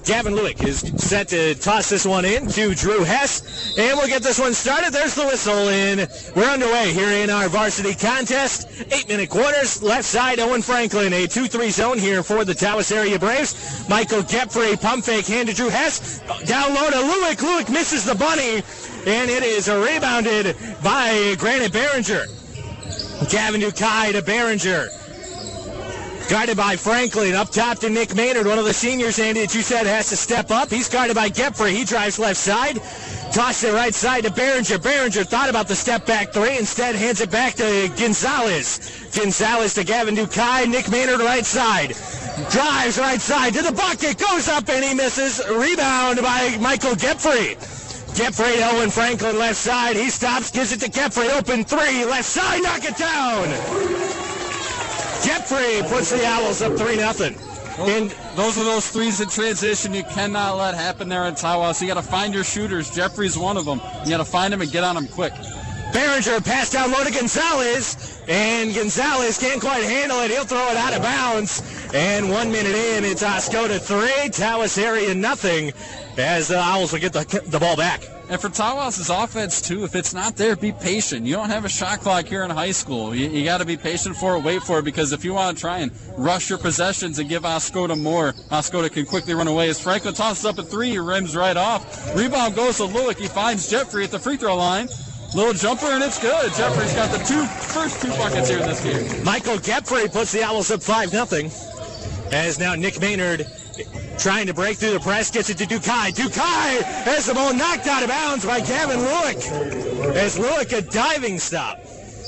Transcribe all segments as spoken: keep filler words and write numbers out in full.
Gavin Lewick is set to toss this one in to Drew Hess, and we'll get this one started. There's the whistle, and we're underway here in our varsity contest. Eight-minute quarters, left side, Owen Franklin, a two three zone here for the Tawas area Braves. Michael Gepfrey, pump fake, hand to Drew Hess. Down low to Lewick. Lewick misses the bunny, and it is rebounded by Granite Behringer. Gavin Dukai to Behringer. Guarded by Franklin, up top to Nick Maynard, one of the seniors, Andy, that you said has to step up. He's guarded by Gepfrey. He drives left side. Toss it right side to Behringer. Behringer thought about the step-back three. Instead, hands it back to Gonzalez. Gonzalez to Gavin Dukai. Nick Maynard right side. Drives right side to the bucket. Goes up and he misses. Rebound by Michael Gepfrey. Gepfrey to Owen Franklin left side. He stops, gives it to Gepfrey. Open three. Left side. Knock it down. Gepfrey puts the Owls up three nothing. And those are those threes in transition you cannot let happen there in Tawas. You got to find your shooters. Gepfrey's one of them. You got to find them and get on them quick. Behringer pass down low to Gonzalez, and Gonzalez can't quite handle it. He'll throw it out of bounds. And one minute in, it's Oscoda three, Tawas area nothing, as the Owls will get the, the ball back. And for Tawas' offense, too, if it's not there, be patient. You don't have a shot clock here in high school. You, you got to be patient for it, wait for it, because if you want to try and rush your possessions and give Oscoda more, Oscoda can quickly run away. As Franklin tosses up a three, he rims right off. Rebound goes to Lewick. He finds Gepfrey at the free throw line. Little jumper, and it's good. Gepfrey's got the two first two buckets here in this game. Michael Gepfrey puts the Owls up five nothing, as now Nick Maynard trying to break through the press, gets it to Dukai. Dukai has the ball knocked out of bounds by Gavin Lewick. As Lewick a diving stop.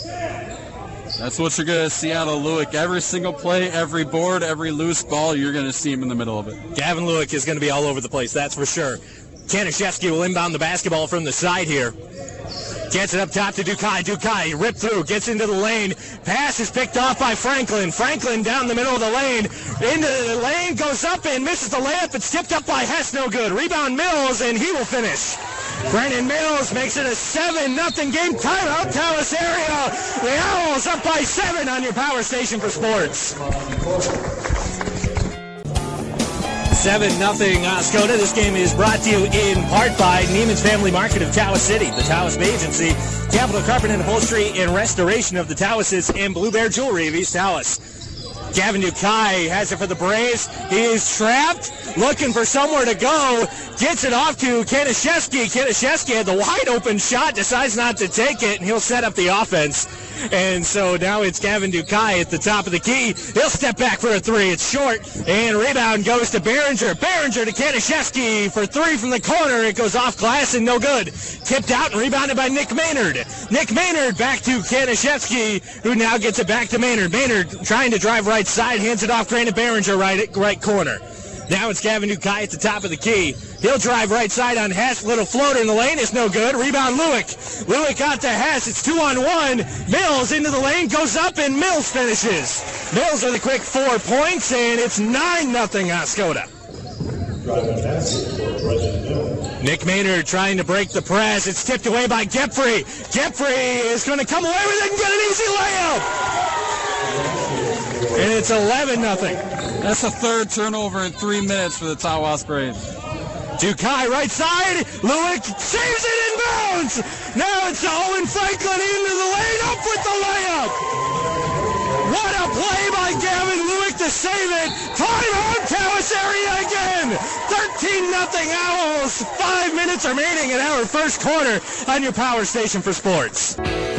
That's what you're going to see out of Lewick. Every single play, every board, every loose ball, you're going to see him in the middle of it. Gavin Lewick is going to be all over the place, that's for sure. Kanishevsky will inbound the basketball from the side here. Gets it up top to Dukai. Dukai ripped through, gets into the lane. Pass is picked off by Franklin. Franklin down the middle of the lane. Into the lane, goes up and misses the layup. It's tipped up by Hess, no good. Rebound Mills, and he will finish. Brennan Mills makes it a seven nothing game. Timeout, Tawas area. The Owls up by seven on your Power Station for Sports. seven nothing Oscoda. This game is brought to you in part by Neiman's Family Market of Tawas City, the Tawas Agency, Capital Carpet and Upholstery and Restoration of the Tawases, and Blue Bear Jewelry of East Tawas. Gavin Dukai has it for the Braves. He is trapped, looking for somewhere to go. Gets it off to Kanishevsky. Kanishevsky had the wide open shot, decides not to take it, and he'll set up the offense. And so now it's Gavin Dukai at the top of the key. He'll step back for a three. It's short, and rebound goes to Behringer. Behringer to Kanishevsky for three from the corner. It goes off glass and no good. Tipped out and rebounded by Nick Maynard. Nick Maynard back to Kanishevsky, who now gets it back to Maynard. Maynard trying to drive right side, hands it off Granite Behringer right, right corner. Now it's Gavin Dukai at the top of the key. He'll drive right side on Hess. Little floater in the lane. It's no good. Rebound Lewick. Lewick out to Hess. It's two on one. Mills into the lane. Goes up and Mills finishes. Mills with a quick four points, and it's nine nothing Oscoda. Nick Maynard trying to break the press. It's tipped away by Gepfrey. Gepfrey is going to come away with it and get an easy layup. And it's eleven nothing. That's the third turnover in three minutes for the Tawas Braves. Dukai right side. Lewick saves it in bounds. Now it's Owen Franklin into the lane, up with the layup. What a play by Gavin Lewick to save it. Timeout, Tawas area again. thirteen nothing Owls. Five minutes remaining in our first quarter on your Power Station for Sports.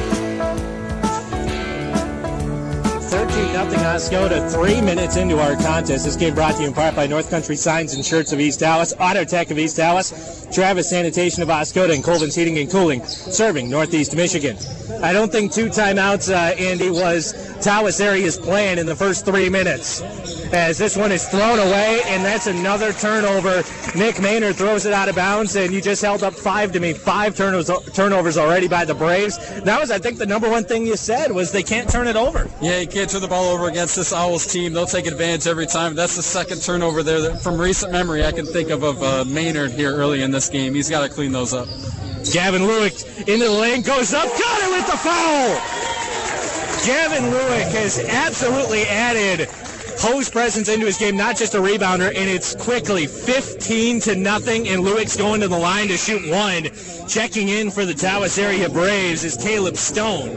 thirteen nothing Oscoda, three minutes into our contest. This game brought to you in part by North Country Signs and Shirts of East Tawas, Auto Tech of East Tawas, Travis Sanitation of Oscoda, and Colvin's Heating and Cooling, serving Northeast Michigan. I don't think two timeouts, uh, Andy, was Tawas area's plan in the first three minutes. As this one is thrown away, and that's another turnover. Nick Maynard throws it out of bounds, and you just held up five to me. Five turnovers, turnovers already by the Braves. That was, I think, the number one thing you said was they can't turn it over. Yeah, you can't turn the ball over against this Owls team. They'll take advantage every time. That's the second turnover there that, from recent memory, I can think of of uh, Maynard here early in this game. He's got to clean those up. Gavin Lewick into the lane, goes up, got it with the foul! Gavin Lewick has absolutely added post presence into his game, not just a rebounder, and it's quickly fifteen to nothing, and Lewick's going to the line to shoot one. Checking in for the Tawas area Braves is Caleb Stone.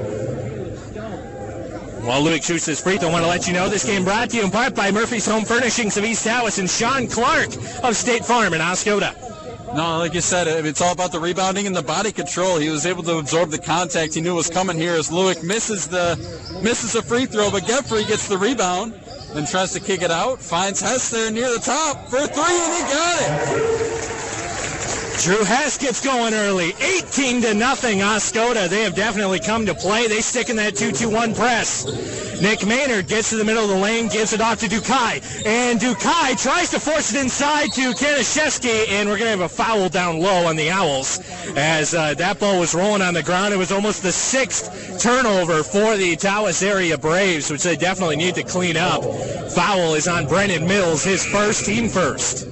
While Lewick shoots his free throw, I want to let you know this game brought to you in part by Murphy's Home Furnishings of East Tawas and Sean Clark of State Farm in Oscoda. No, like you said, it's all about the rebounding and the body control. He was able to absorb the contact he knew was coming here as Lewick misses the misses a free throw, but Geffrey gets the rebound and tries to kick it out. Finds Hess there near the top for three, and he got it. Drew Hess gets going early, eighteen to nothing. Oscoda, they have definitely come to play. They stick in that two two one press. Nick Maynard gets to the middle of the lane, gives it off to Dukai, and Dukai tries to force it inside to Kanishevsky, and we're going to have a foul down low on the Owls as uh, that ball was rolling on the ground. It was almost the sixth turnover for the Tawas area Braves, which they definitely need to clean up. Foul is on Brennan Mills, his first, team first.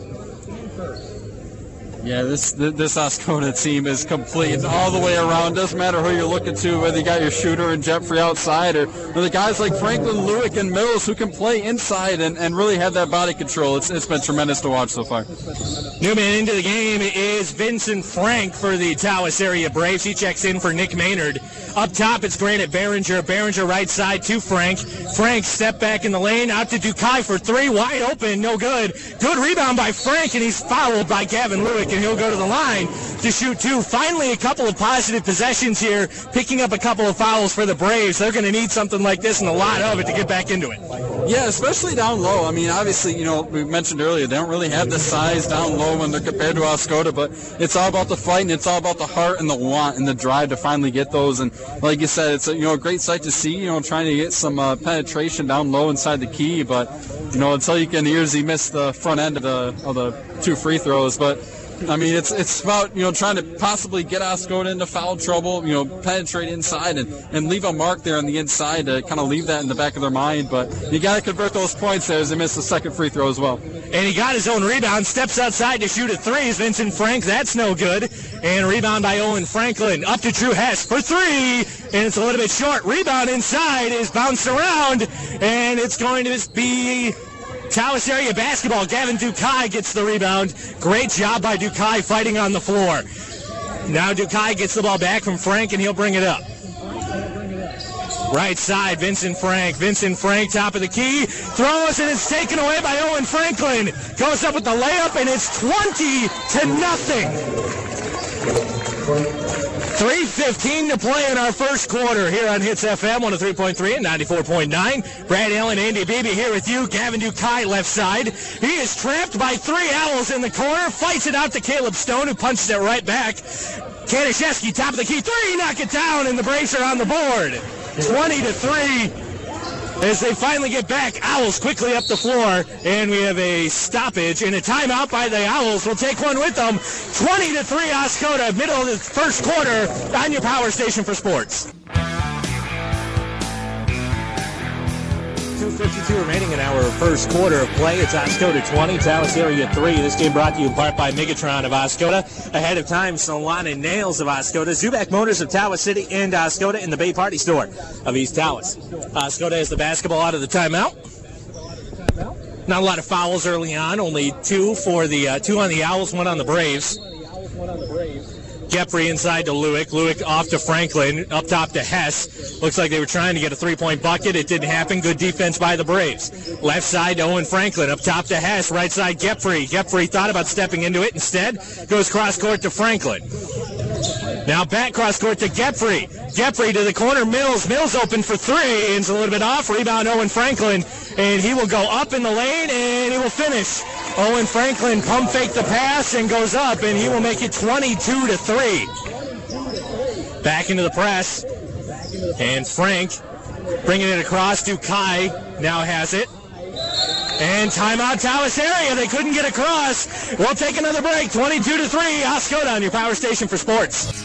Yeah, this this Oscoda team is complete all the way around. Doesn't matter who you're looking to, whether you got your shooter and Geffrey outside or, or the guys like Franklin, Lewick, and Mills who can play inside and, and really have that body control. It's It's been tremendous to watch so far. Newman into the game is Vincent Frank for the Tawas area Braves. He checks in for Nick Maynard. Up top, it's Granite Behringer. Behringer right side to Frank. Frank step back in the lane, out to Dukai for three. Wide open, no good. Good rebound by Frank, and he's fouled by Gavin Lewick, and he'll go to the line to shoot two. Finally, a couple of positive possessions here, picking up a couple of fouls for the Braves. They're going to need something like this and a lot of it to get back into it. Yeah, especially down low. I mean, obviously, you know, we mentioned earlier, they don't really have the size down low when they're compared to Oscoda, but it's all about the fight, and it's all about the heart and the want and the drive to finally get those. And like you said, it's a, you know, a great sight to see, you know, trying to get some uh, penetration down low inside the key, but, you know, until you can hear he missed the front end of the, of the two free throws. But I mean, it's it's about, you know, trying to possibly get Oscoda into foul trouble, you know, penetrate inside and, and leave a mark there on the inside to kind of leave that in the back of their mind. But you got to convert those points there as they missed the second free throw as well. And he got his own rebound, steps outside to shoot a three. Is Vincent Frank. That's no good. And rebound by Owen Franklin. Up to Drew Hess for three. And it's a little bit short. Rebound inside is bounced around. And it's going to be Tawas area basketball. Gavin Dukai gets the rebound. Great job by Dukai fighting on the floor. Now Dukai gets the ball back from Frank, and he'll bring it up. Right side, Vincent Frank. Vincent Frank, top of the key. Throws, and it's taken away by Owen Franklin. Goes up with the layup, and it's twenty to nothing. three fifteen to play in our first quarter here on Hits F M, one oh three point three and ninety-four point nine. Brad Allen, Andy Beebe here with you. Gavin Dukai left side. He is trapped by three Owls in the corner. Fights it out to Caleb Stone, who punches it right back. Kanishevsky, top of the key. Three, knock it down, and the Braves are on the board. twenty to three. As they finally get back, Owls quickly up the floor, and we have a stoppage and a timeout by the Owls. We'll take one with them. twenty to three, Oscoda, middle of the first quarter on your power station for sports. two fifty-two remaining in our first quarter of play. It's Oscoda twenty, Tawas area three. This game brought to you in part by Megatron of Oscoda. Ahead of time, Salon and Nails of Oscoda, Zubak Motors of Tawas City and Oscoda, in the Bay Party Store of East Tawas. Oscoda has the basketball out of the timeout. Not a lot of fouls early on, only two for the uh, two on the Owls, one on the Braves. Geffrey inside to Lewick. Lewick off to Franklin. Up top to Hess. Looks like they were trying to get a three-point bucket. It didn't happen. Good defense by the Braves. Left side to Owen Franklin. Up top to Hess. Right side Geffrey. Geffrey thought about stepping into it. Instead, goes cross-court to Franklin. Now back cross-court to Geffrey. Geffrey to the corner. Mills. Mills open for three. It's a little bit off. Rebound Owen Franklin. And he will go up in the lane, and he will finish. Owen Franklin pump fake the pass and goes up, and he will make it twenty-two to three. Back into the press. And Frank bringing it across to Kai. Now has it. And timeout Tawas area. They couldn't get across. We'll take another break. twenty-two to three. Oscoda on your power station for sports.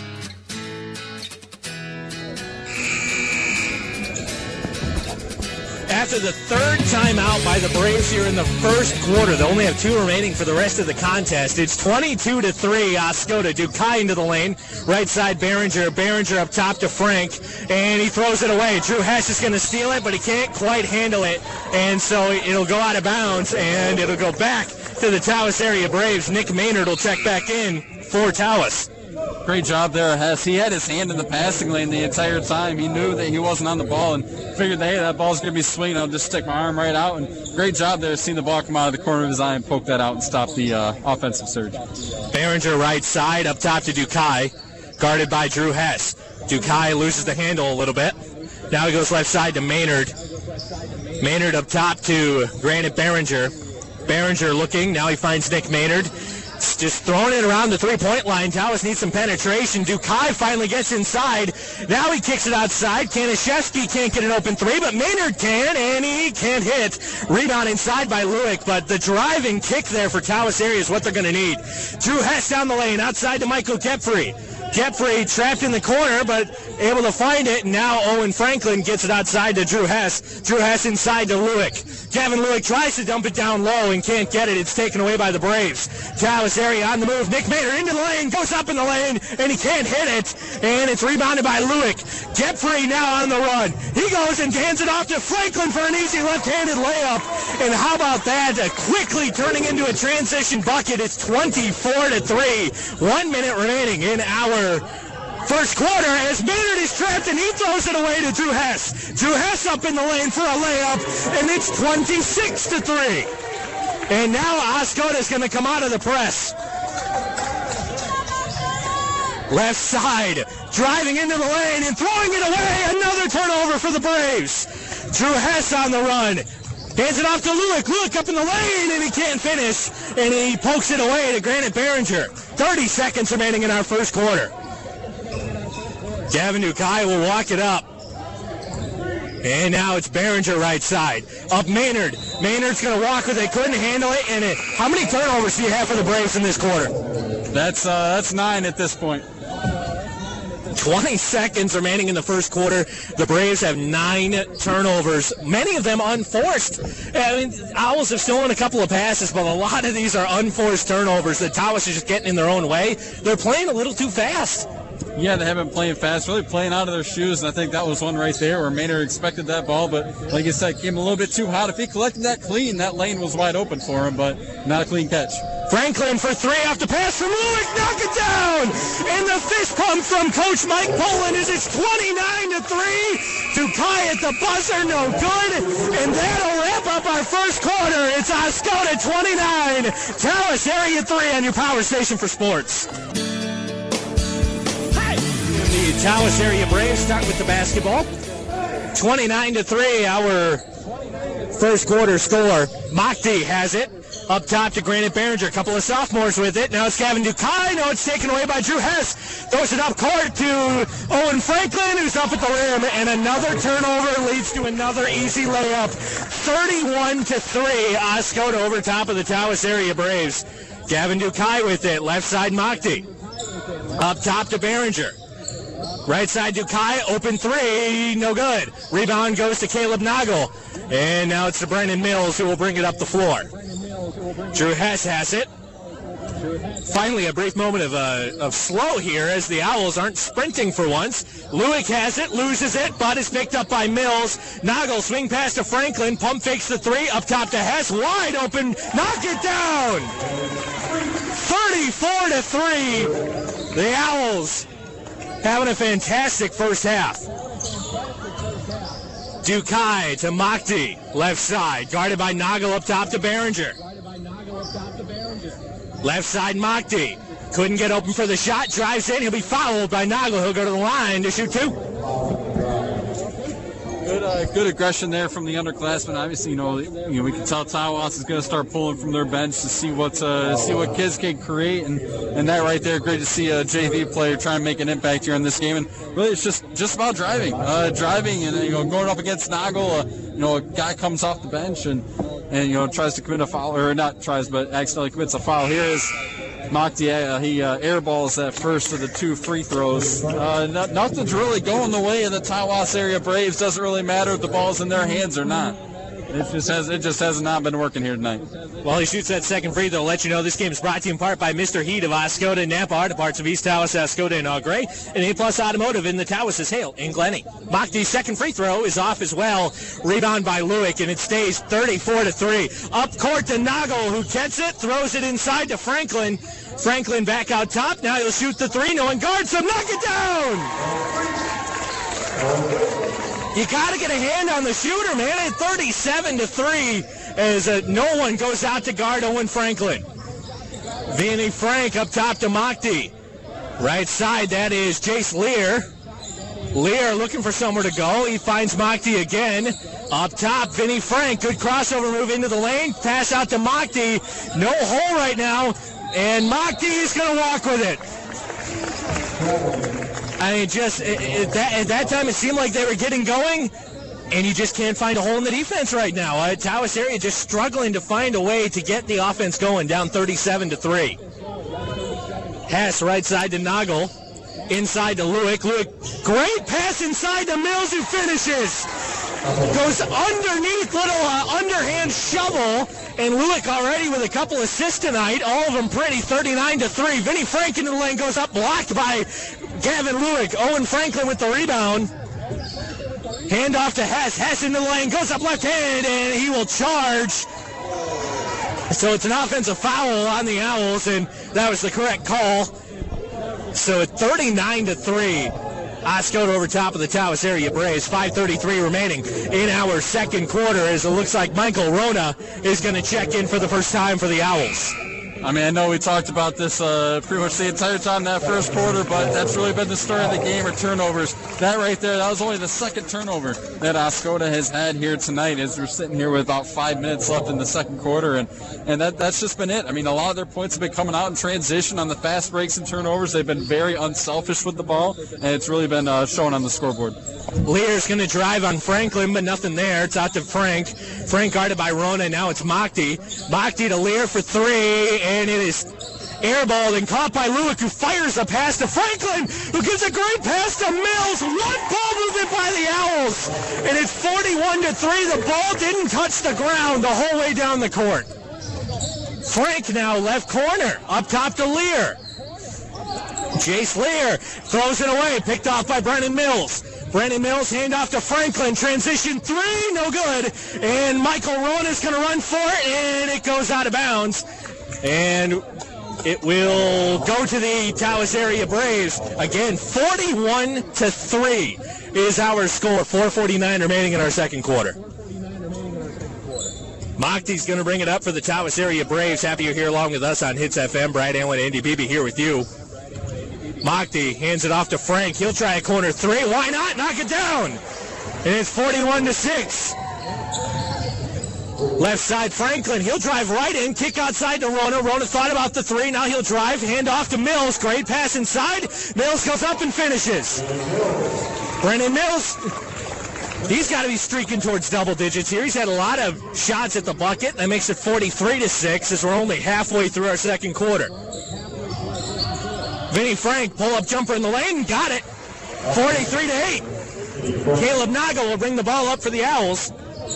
After the third timeout by the Braves here in the first quarter, they only have two remaining for the rest of the contest. It's twenty-two to three. Oscoda. Dukai into the lane. Right side, Behringer. Behringer up top to Frank, and he throws it away. Drew Hess is going to steal it, but he can't quite handle it, and so it'll go out of bounds, and it'll go back to the Tawas area Braves. Nick Maynard will check back in for Tawas. Great job there, Hess. He had his hand in the passing lane the entire time. He knew that he wasn't on the ball and figured, hey, that ball's going to be swinging. I'll just stick my arm right out. And great job there, seeing the ball come out of the corner of his eye and poke that out and stop the uh, offensive surge. Behringer right side, up top to Dukai, guarded by Drew Hess. Dukai loses the handle a little bit. Now he goes left side to Maynard. Maynard up top to Granite Behringer. Behringer looking. Now he finds Nick Maynard. Just throwing it around the three-point line. Tawas needs some penetration. Dukai finally gets inside. Now he kicks it outside. Kanishevsky can't get an open three, but Maynard can, and he can't hit. Rebound inside by Lewick, but the driving kick there for Tawas area is what they're going to need. Drew Hess down the lane, outside to Michael Kepfrey. Kepfrey trapped in the corner, but able to find it. And now Owen Franklin gets it outside to Drew Hess. Drew Hess inside to Lewick. Kevin Lewick tries to dump it down low and can't get it. It's taken away by the Braves. Tawas area on the move. Nick Maynard into the lane, goes up in the lane, and he can't hit it. And it's rebounded by Lewick. Kepfrey now on the run. He goes and hands it off to Franklin for an easy left-handed layup. And how about that? Uh, quickly turning into a transition bucket. It's twenty-four to three. One minute remaining in our first quarter as Maynard is trapped and he throws it away to Drew Hess. Drew Hess up in the lane for a layup, and it's twenty-six to three. And now Oscoda is going to come out of the press. Left side, driving into the lane and throwing it away. Another turnover for the Braves. Drew Hess on the run. Hands it off to Lewick. Lewick up in the lane, and he can't finish. And he pokes it away to Granite Behringer. thirty seconds remaining in our first quarter. Gavin Dukai will walk it up. And now it's Behringer right side. Up Maynard. Maynard's going to walk with it. Couldn't handle it. And it, how many turnovers do you have for the Braves in this quarter? That's uh, that's nine at this point. twenty seconds remaining in the first quarter. The Braves have nine turnovers, many of them unforced. I mean, Owls have stolen a couple of passes, but a lot of these are unforced turnovers. The Tawas is just getting in their own way. They're playing a little too fast. Yeah, they haven't been playing fast, really playing out of their shoes, and I think that was one right there where Maynard expected that ball, but like you said, came a little bit too hot. If he collected that clean, that lane was wide open for him, but not a clean catch. Franklin for three off the pass from Lewick, knock it down! And the fist pump from Coach Mike Poland is it's twenty-nine to three. Dukai at the buzzer, no good. And that'll wrap up our first quarter. It's Oscoda twenty-nine, Tawas Area three on your Power Station for Sports. The Tawas area Braves start with the basketball. twenty-nine to three, our first quarter score. Mockty has it. Up top to Granite Behringer. A couple of sophomores with it. Now it's Gavin Dukai. No, it's taken away by Drew Hess. Throws it up court to Owen Franklin, who's up at the rim. And another turnover leads to another easy layup. thirty-one to three. Oscoda over top of the Tawas area Braves. Gavin Dukai with it. Left side Mockty. Up top to Behringer. Right side Dukai, open three, no good. Rebound goes to Caleb Nagel. And now it's to Brendan Mills who will bring it up the floor. Drew Hess has it. Finally, a brief moment of uh, of slow here as the Owls aren't sprinting for once. Lewick has it, loses it, but is picked up by Mills. Nagel swing pass to Franklin, pump fakes the three, up top to Hess, wide open, knock it down! thirty-four to three, the Owls having a fantastic first half. Dukai to Mockty, left side, guarded by Nagel up top to Behringer. Left side Mockty, couldn't get open for the shot, drives in, he'll be fouled by Nagel, he'll go to the line to shoot two. Good, uh, good aggression there from the underclassmen. Obviously, you know, you know, we can tell Tawas is going to start pulling from their bench to see what uh, see what kids can create, and, and that right there, great to see a J V player try and make an impact here in this game. And really, it's just just about driving, uh, driving, and you know, going up against Nagel. Uh, you know, a guy comes off the bench and and you know tries to commit a foul, or not tries, but accidentally commits a foul. Here is Mockty, uh, he uh, airballs that first of the two free throws. Uh, not, nothing's really going the way of the Tawas area Braves. Doesn't really matter if the ball's in their hands or not. It just has it just has not been working here tonight. Well, he shoots that second free throw. Let you know this game is brought to you in part by Mister Heat of Oscoda, Napa, Art parts of East Tawas, Oscoda, and Eau Gray, and A-Plus Automotive in the Tawas, Hale, and Glenny. Mockty's second free throw is off as well. Rebound by Lewick, and it stays thirty-four to three. Up court to Nagel, who gets it, throws it inside to Franklin. Franklin back out top. Now he'll shoot the three. No one guards him. Knock it down! You got to get a hand on the shooter, man. At thirty-seven to three, as uh, no one goes out to guard Owen Franklin. Vinny Frank up top to Mockty. Right side, that is Jace Lear. Lear looking for somewhere to go. He finds Mockty again. Up top, Vinny Frank. Good crossover move into the lane. Pass out to Mockty. No hole right now. And Mockty is going to walk with it. I mean, just it, it, that, at that time, it seemed like they were getting going, and you just can't find a hole in the defense right now. Uh, Tawas area just struggling to find a way to get the offense going, down thirty-seven to three. Hess right side to Nagel. Inside to Lewick. Lewick, great pass inside to Mills, who finishes. Goes underneath, little uh, underhand shovel, and Lewick already with a couple assists tonight. All of them pretty, thirty-nine to three. Vinny Frank into the lane, goes up, blocked by Gavin Lewick. Owen Franklin with the rebound. Hand off to Hess. Hess into the lane, goes up left hand, and he will charge. So it's an offensive foul on the Owls, and that was the correct call. So at thirty-nine to three, Oscoda over top of the Tawas area Braves. five thirty-three remaining in our second quarter, as it looks like Michael Rona is going to check in for the first time for the Owls. I mean, I know we talked about this uh, pretty much the entire time that first quarter, but that's really been the story of the game, or turnovers. That right there, that was only the second turnover that Oscoda has had here tonight, as we're sitting here with about five minutes left in the second quarter, and, and that that's just been it. I mean, a lot of their points have been coming out in transition on the fast breaks and turnovers. They've been very unselfish with the ball, and it's really been uh, shown on the scoreboard. Lear's going to drive on Franklin, but nothing there. It's out to Frank. Frank guarded by Rona. Now it's Mockty. Mockty to Lear for three, and it is airballed and caught by Lewick, who fires a pass to Franklin, who gives a great pass to Mills. One ball movement by the Owls, and it's forty-one to three. The ball didn't touch the ground the whole way down the court. Frank now left corner, up top to Lear. Jace Lear throws it away, picked off by Brennan Mills. Brennan Mills, hand off to Franklin. Transition three, no good. And Michael Rona is going to run for it, and it goes out of bounds. And it will go to the Tawas area Braves. Again, forty-one to three is our score. four forty-nine remaining in our second quarter. Mockty's going to bring it up for the Tawas area Braves. Happy you're here along with us on Hits F M. Brad Allen and Andy Beebe here with you. Mockty hands it off to Frank. He'll try a corner three. Why not? Knock it down. And it's forty-one to six. Left side, Franklin. He'll drive right in. Kick outside to Rona. Rona thought about the three. Now he'll drive. Hand off to Mills. Great pass inside. Mills goes up and finishes. Brennan Mills, he's got to be streaking towards double digits here. He's had a lot of shots at the bucket. That makes it forty-three to six as we're only halfway through our second quarter. Vinny Frank, pull-up jumper in the lane. Got it. forty-three to eight. Caleb Nagel will bring the ball up for the Owls.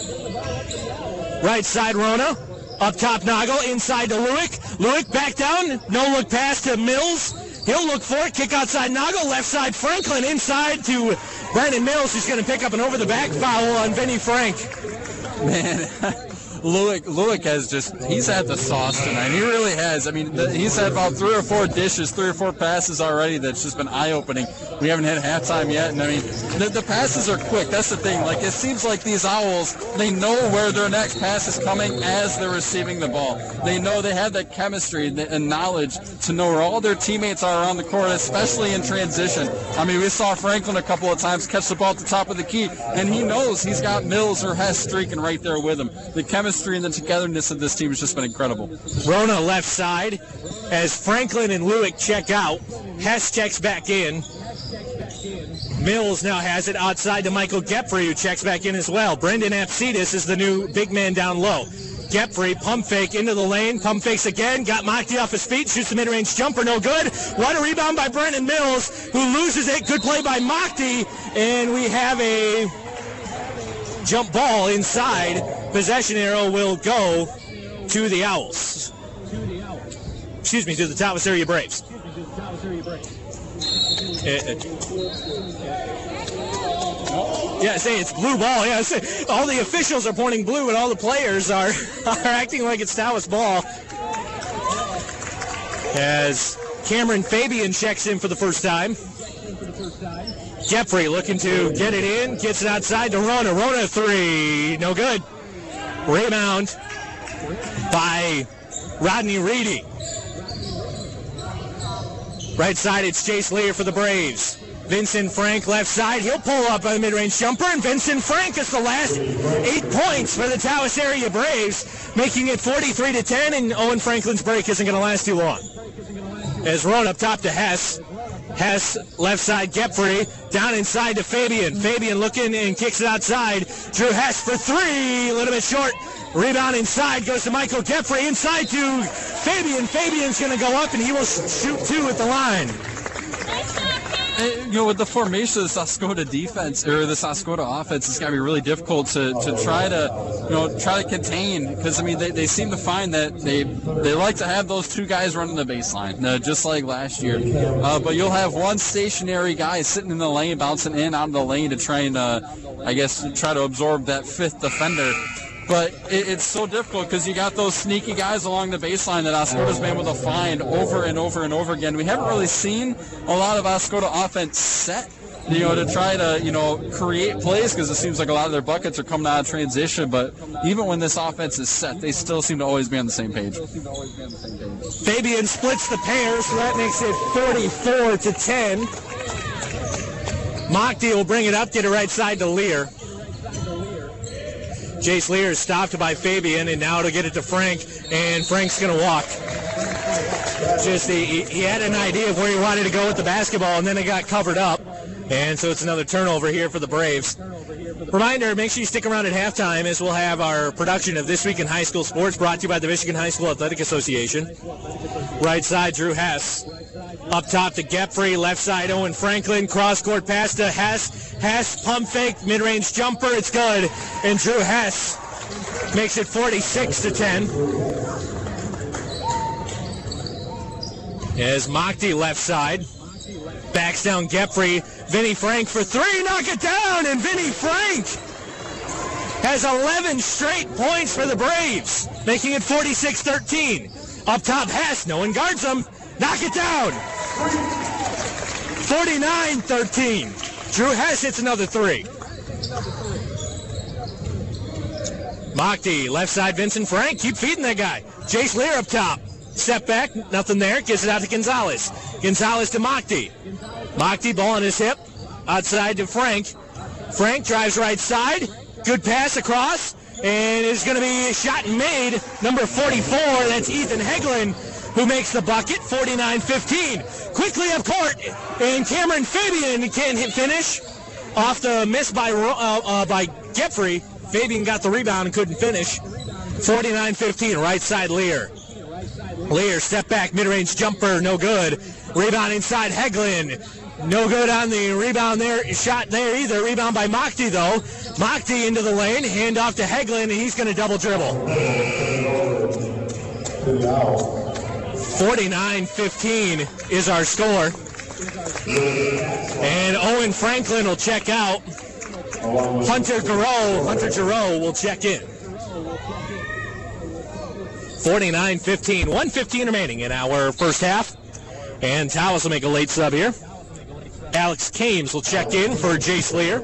Right side, Rona. Up top, Nagel. Inside to Lewick. Lewick back down. No look pass to Mills. He'll look for it. Kick outside, Nagel. Left side, Franklin. Inside to Brandon Mills, who's going to pick up an over-the-back foul on Vinny Frank. Man, Lewick, Lewick has just, he's had the sauce tonight. He really has. I mean, the, he's had about three or four dishes, three or four passes already that's just been eye-opening. We haven't had halftime yet, and I mean, the, the passes are quick. That's the thing. Like, it seems like these Owls, they know where their next pass is coming as they're receiving the ball. They know they have that chemistry and knowledge to know where all their teammates are around the court, especially in transition. I mean, we saw Franklin a couple of times catch the ball at the top of the key, and he knows he's got Mills or Hess streaking right there with him. The chemistry and the togetherness of this team has just been incredible. Rona left side as Franklin and Lewick check out. Hess checks back in. Mills now has it outside to Michael Gepfrey, who checks back in as well. Brendan Apsidis is the new big man down low. Gepfrey, pump fake into the lane, pump fakes again, got Mockty off his feet, shoots the mid-range jumper, no good. What a rebound by Brendan Mills, who loses it. Good play by Mockty, and we have a jump ball inside. possession arrow will go to the Owls. Excuse me, to the Tawas Area Braves. Uh, yeah, I say it's blue ball. Yeah, I say all the officials are pointing blue, and all the players are, are acting like it's Tawas ball. As Cameron Fabian checks in for the first time. Jeffrey looking to get it in, gets it outside to Rona. Rona three, no good. Rebound by Rodney Reedy. Right side, it's Chase Lear for the Braves. Vincent Frank left side. He'll pull up a mid-range jumper, and Vincent Frank is the last eight points for the Tawas Area Braves, making it forty-three to ten, and Owen Franklin's break isn't going to last too long. As Roan up top to Hess. Hess left side, Gepfrey down inside to Fabian. Fabian looking and kicks it outside. Drew Hess for three, a little bit short. Rebound inside goes to Michael Gepfrey. Inside to Fabian. Fabian's going to go up, and he will shoot two at the line. And, you know, with the formation of the Saskota defense or the Saskota offense, it's got to be really difficult to, to try to, you know, try to contain, because I mean they, they seem to find that they they like to have those two guys running the baseline, uh, just like last year. Uh, but you'll have one stationary guy sitting in the lane, bouncing in out of the lane to try and, uh, I guess, try to absorb that fifth defender. But it, it's so difficult because you got those sneaky guys along the baseline that Oscoda's been able to find over and over and over again. We haven't really seen a lot of Oscoda offense set, you know, to try to, you know, create plays, because it seems like a lot of their buckets are coming out of transition. But even when this offense is set, they still seem to always be on the same page. Fabian splits the pair, so that makes it forty-four to ten. Mockty will bring it up, get it right side to Lear. Jace Lear is stopped by Fabian, and now to get it to Frank, and Frank's going to walk. Just he, he had an idea of where he wanted to go with the basketball, and then it got covered up. And so it's another turnover here for the Braves. Reminder, make sure you stick around at halftime as we'll have our production of This Week in High School Sports brought to you by the Michigan High School Athletic Association. Right side, Drew Hess. Up top to Gepfrey, left side Owen Franklin, cross-court pass to Hess. Hess, pump fake, mid-range jumper, it's good. And Drew Hess makes it forty-six to ten. As Mockty left side, backs down Gepfrey. Vinny Frank for three, knock it down, and Vinny Frank has eleven straight points for the Braves, making it forty-six thirteen. Up top, Hess, no one guards him. Knock it down. forty-nine thirteen. Drew Hess hits another three. Mockty, left side, Vincent Frank. Keep feeding that guy. Jace Lear up top. Step back, nothing there. Gives it out to Gonzalez. Gonzalez to Mockty. Mockty, ball on his hip. Outside to Frank. Frank drives right side. Good pass across. And it's going to be a shot made. Number forty-four, that's Ethan Heglin, who makes the bucket, forty-nine fifteen. Quickly up court, and Cameron Fabian can't hit finish. Off the miss by uh, uh, by Gepfrey. Fabian got the rebound and couldn't finish. forty-nine fifteen, right side Lear. Lear, step back, mid-range jumper, no good. Rebound inside Heglin. No good on the rebound there, shot there either. Rebound by Mockty, though. Mockty into the lane, hand off to Heglin, and he's going to double dribble. forty-nine fifteen is our score. And Owen Franklin will check out. Hunter Giroux, Hunter Giroux will check in. forty-nine fifteen, one fifteen remaining in our first half. And Tawas will make a late sub here. Alex Kames will check in for Jace Lear.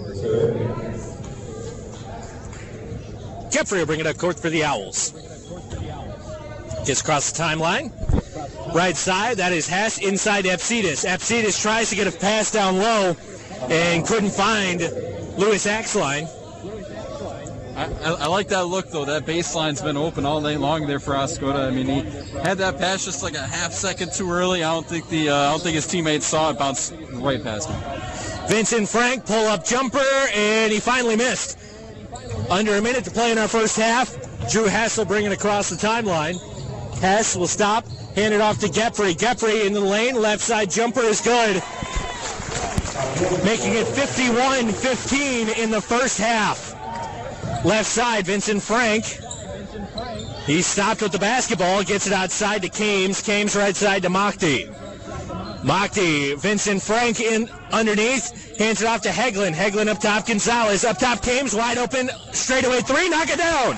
Gepfrey will bring it up court for the Owls. Gets across the timeline. Right side, that is Hess inside Epsitis. Epsitis tries to get a pass down low and couldn't find Lewis Axline. I, I, I like that look, though. That baseline's been open all day long there for Oscoda. I mean, he had that pass just like a half second too early. I don't think the uh, I don't think his teammates saw it bounce right past him. Vincent Frank, pull-up jumper, and he finally missed. Under a minute to play in our first half. Drew Hess will bring it across the timeline. Hess will stop, hand it off to Gepfrey. Gepfrey in the lane, left side jumper is good. Making it fifty-one fifteen in the first half. Left side, Vincent Frank. He stopped with the basketball, gets it outside to Kames. Kames right side to Mochty. Mochty, Vincent Frank in underneath, hands it off to Heglin. Heglin up top, Gonzalez. Up top, Kames, wide open, straightaway three, knock it down.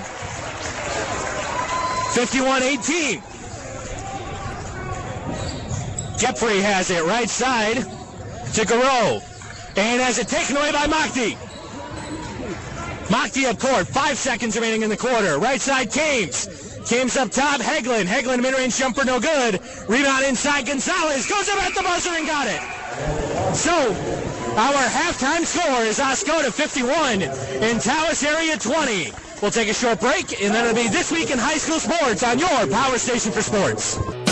fifty-one eighteen. Gepfrey has it right side to Garreau. And has it taken away by Mochty. Mochty up court, five seconds remaining in the quarter. Right side, Kames. Kames up top, Heglin. Heglin mid-range jumper, no good. Rebound inside, Gonzalez goes up at the buzzer and got it. So, our halftime score is Oscoda fifty-one and Tawas Area twenty. We'll take a short break, and then it'll be This Week in High School Sports on your Power Station for Sports.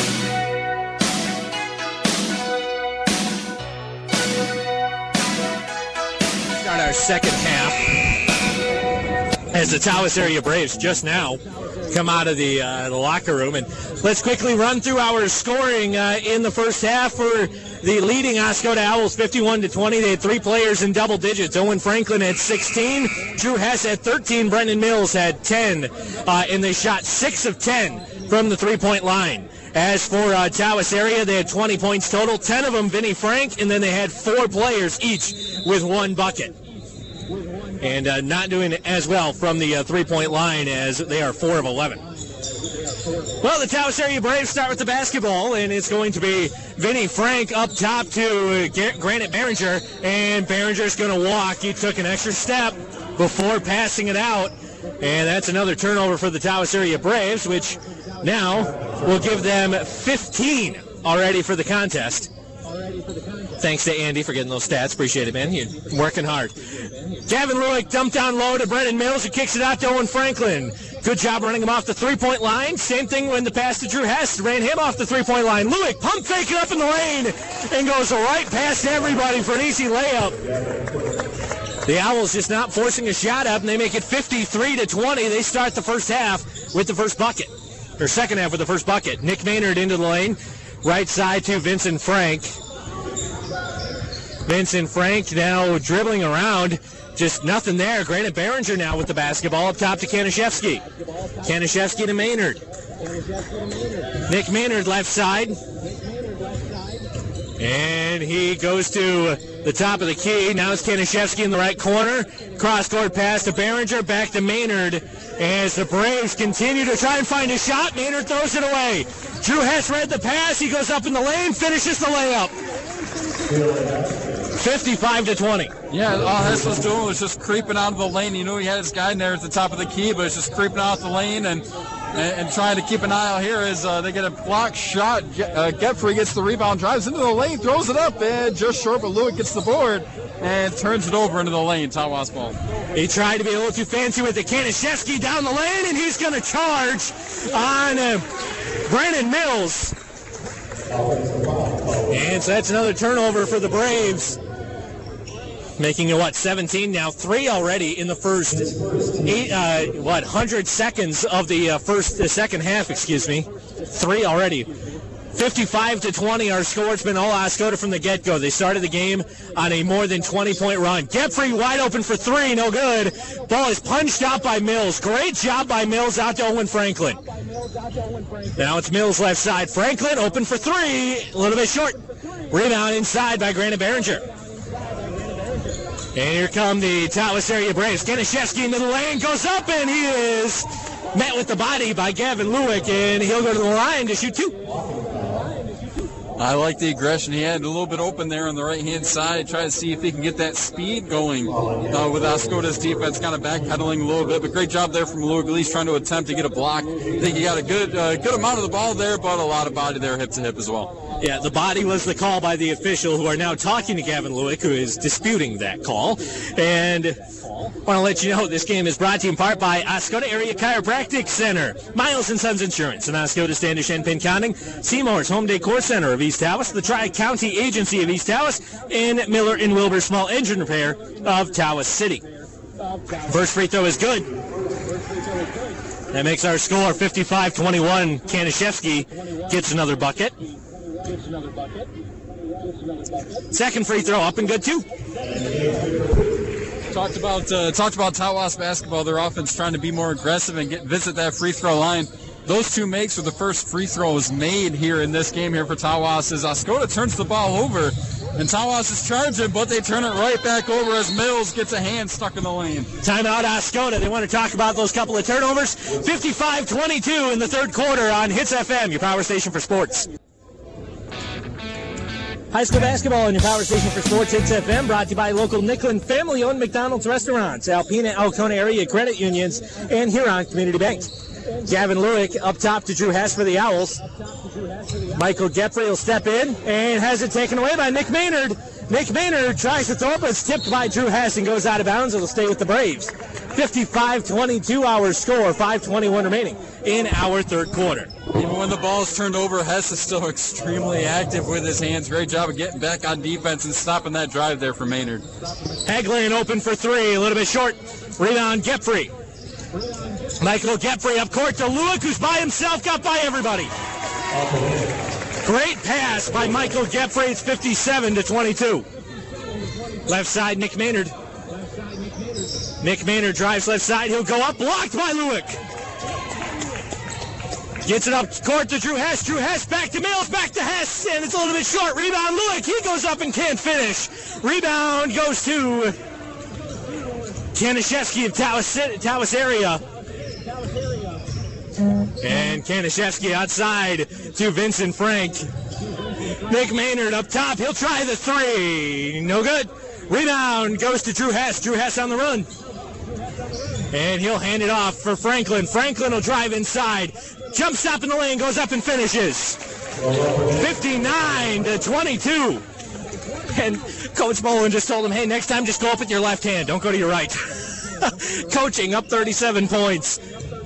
Start our second half as the Tawas Area Braves just now come out of the, uh, the locker room. And let's quickly run through our scoring uh, in the first half for the leading Oscoda Owls, fifty-one to twenty. They had three players in double digits. Owen Franklin had sixteen, Drew Hess had thirteen, Brendan Mills had ten, uh, and they shot six of ten from the three-point line. As for uh, Tawas Area, they had twenty points total, ten of them Vinnie Frank, and then they had four players each with one bucket. And uh, not doing as well from the uh, three-point line as they are four of eleven. Well, the Tawas Area Braves start with the basketball, and it's going to be Vinnie Frank up top to uh, Granite Behringer, and Behringer's going to walk. He took an extra step before passing it out, and that's another turnover for the Tawas Area Braves, which now will give them fifteen already for the contest. Thanks to Andy for getting those stats. Appreciate it, man. You're working hard. Gavin Lewick dumped down low to Brendan Mills, who kicks it out to Owen Franklin. Good job running him off the three-point line. Same thing when the pass to Drew Hess ran him off the three-point line. Lewick pump fake it up in the lane and goes right past everybody for an easy layup. The Owls just not forcing a shot up, and they make it fifty-three to twenty. They start the first half with the first bucket, or second half with the first bucket. Nick Maynard into the lane. Right side to Vincent Frank. Vincent Frank now dribbling around. Just nothing there. Granite Behringer now with the basketball up top to Kanishevsky. Kanishevsky to Maynard. Nick Maynard left side. And he goes to the top of the key. Now it's Kanishevsky in the right corner. Cross-court pass to Behringer, back to Maynard. As the Braves continue to try and find a shot, Maynard throws it away. Drew Hess read the pass. He goes up in the lane, finishes the layup. fifty-five to twenty. Yeah, all Hess was doing was just creeping out of the lane. He knew he had his guy in there at the top of the key, but it's just creeping out the lane and and, and trying to keep an eye out here as uh, they get a block shot. Uh, Gepfrey gets the rebound, drives into the lane, throws it up, and just short, but Lewick gets the board and turns it over into the lane. Tawas ball. He tried to be a little too fancy with it. Kanishevsky down the lane, and he's going to charge on uh, Brandon Mills. And so that's another turnover for the Braves. Making it, what, seventeen now? Three already in the first, eight, uh, what, one hundred seconds of the uh, first, the second half, excuse me. Three already. fifty-five to twenty, our score. It's been all Oscoda from the get-go. They started the game on a more than twenty-point run. Gepfrey wide open for three, no good. Ball is punched out by Mills. Great job by Mills out to Owen Franklin. Now it's Mills left side. Franklin open for three, a little bit short. Rebound inside by Granite Behringer. And here come the Tawas Area Braves. Kanishevsky into the lane, goes up, and he is met with the body by Gavin Lewick, and he'll go to the line to shoot two. I like the aggression. He had a little bit open there on the right-hand side. Try to see if he can get that speed going uh, with Oscoda's defense kind of backpedaling a little bit. But great job there from Lewick, at least trying to attempt to get a block. I think he got a good uh, good amount of the ball there, but a lot of body there hip-to-hip as well. Yeah, the body was the call by the official, who are now talking to Gavin Lewick, who is disputing that call. And I want to let you know this game is brought to you in part by Oscoda Area Chiropractic Center, Miles and Sons Insurance, and Oscoda Standish and Pinconning, Seymour's Home Decor Center of East Tawas, the Tri-County Agency of East Tawas, and Miller and Wilbur Small Engine Repair of Tawas City. First free throw is good. That makes our score fifty-five twenty-one. Kanishevsky gets another bucket. Second free throw up and good too. Talked about uh, talked about Tawas basketball. Their offense trying to be more aggressive and get visit that free throw line. Those two makes were the first free throws made here in this game here for Tawas as Oscoda turns the ball over. And Tawas is charging, but they turn it right back over as Mills gets a hand stuck in the lane. Timeout, Oscoda. They want to talk about those couple of turnovers. fifty-five twenty-two in the third quarter on Hits F M, your power station for sports. High school basketball on your power station for sports, Hits F M, brought to you by local Nicklin family-owned McDonald's restaurants, Alpena, Alcona area credit unions, and Huron Community Bank. Gavin Lewick up top to Drew Hess for the Owls. Michael Gepfrey will step in and has it taken away by Nick Maynard. Nick Maynard tries to throw it, but it's tipped by Drew Hess and goes out of bounds. It'll stay with the Braves. fifty-five twenty-two our score, five twenty-one remaining in our third quarter. Even when the ball's turned over, Hess is still extremely active with his hands. Great job of getting back on defense and stopping that drive there for Maynard. Hagelin open for three, a little bit short. Rebound, Gepfrey. Michael Gepfrey up court to Lewick, who's by himself, got by everybody. Great pass by Michael Gepfrey. It's fifty-seven to twenty-two. Left side, Nick Maynard. Nick Maynard drives left side. He'll go up, blocked by Lewick. Gets it up court to Drew Hess. Drew Hess back to Mills, back to Hess, and it's a little bit short. Rebound, Lewick. He goes up and can't finish. Rebound goes to Kanaszewski of Tawas, Tawas area. And Kanaszewski outside to Vincent Frank. Nick Maynard up top. He'll try the three. No good. Rebound goes to Drew Hess. Drew Hess on the run. And he'll hand it off for Franklin. Franklin will drive inside. Jump stop in the lane. Goes up and finishes. fifty-nine to twenty-two. And Coach Mullen just told him, hey, next time just go up with your left hand. Don't go to your right. Coaching up thirty-seven points.